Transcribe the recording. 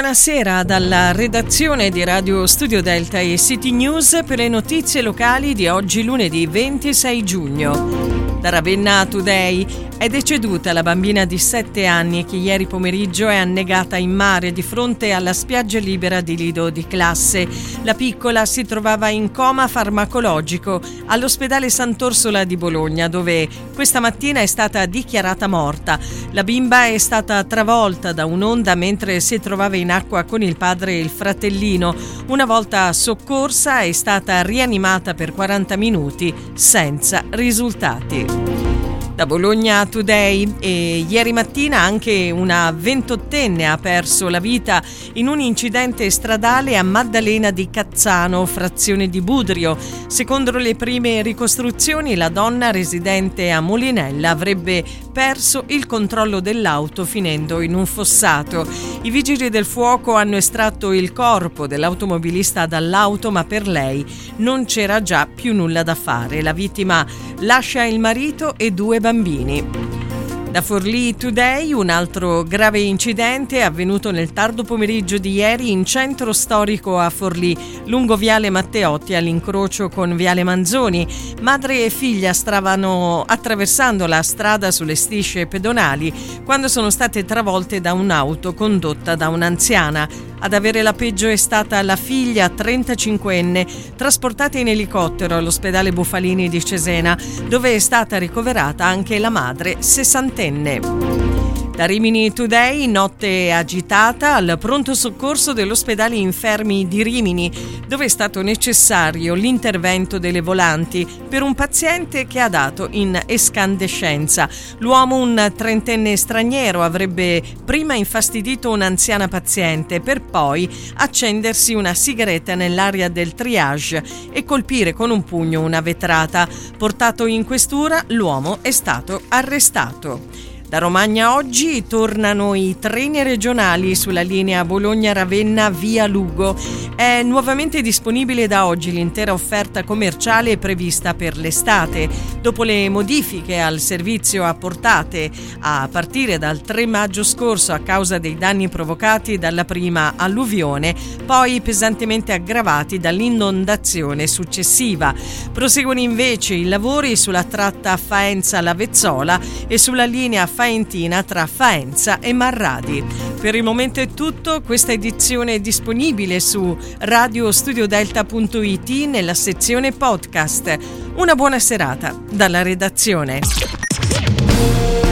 Buonasera dalla redazione di Radio Studio Delta e City News per le notizie locali di oggi lunedì 26 giugno. Da Ravenna Today è deceduta la bambina di 7 anni che ieri pomeriggio è annegata in mare di fronte alla spiaggia libera di Lido di Classe. La piccola si trovava in coma farmacologico all'ospedale Sant'Orsola di Bologna, dove questa mattina è stata dichiarata morta. La bimba è stata travolta da un'onda mentre si trovava in acqua con il padre e il fratellino. Una volta soccorsa è stata rianimata per 40 minuti senza risultati. Da Bologna Today e ieri mattina anche una 28enne ha perso la vita in un incidente stradale a Maddalena di Cazzano, frazione di Budrio. Secondo le prime ricostruzioni, la donna residente a Molinella avrebbe perso il controllo dell'auto finendo in un fossato. I vigili del fuoco hanno estratto il corpo dell'automobilista dall'auto, ma per lei non c'era già più nulla da fare. La vittima lascia il marito e 2 bambini. Da Forlì Today un altro grave incidente è avvenuto nel tardo pomeriggio di ieri in centro storico a Forlì, lungo Viale Matteotti all'incrocio con Viale Manzoni. Madre e figlia stavano attraversando la strada sulle strisce pedonali quando sono state travolte da un'auto condotta da un'anziana. Ad avere la peggio è stata la figlia 35enne, trasportata in elicottero all'ospedale Bufalini di Cesena, dove è stata ricoverata anche la madre 60enne. Da Rimini Today, notte agitata al pronto soccorso dell'ospedale Infermi di Rimini, dove è stato necessario l'intervento delle volanti per un paziente che ha dato in escandescenza. L'uomo, un 30enne straniero, avrebbe prima infastidito un'anziana paziente per poi accendersi una sigaretta nell'area del triage e colpire con un pugno una vetrata. Portato in questura, l'uomo è stato arrestato. Da Romagna oggi tornano i treni regionali sulla linea Bologna-Ravenna via Lugo. È nuovamente disponibile da oggi l'intera offerta commerciale prevista per l'estate. Dopo le modifiche al servizio apportate a partire dal 3 maggio scorso a causa dei danni provocati dalla prima alluvione, poi pesantemente aggravati dall'inondazione successiva. Proseguono invece i lavori sulla tratta Faenza-Lavezzola e sulla linea Faentina tra Faenza e Marradi. Per il momento è tutto, questa edizione è disponibile su radiostudiodelta.it nella sezione podcast. Una buona serata dalla redazione.